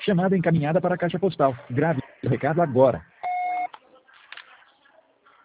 Chamada encaminhada para a caixa postal. Grave o recado agora.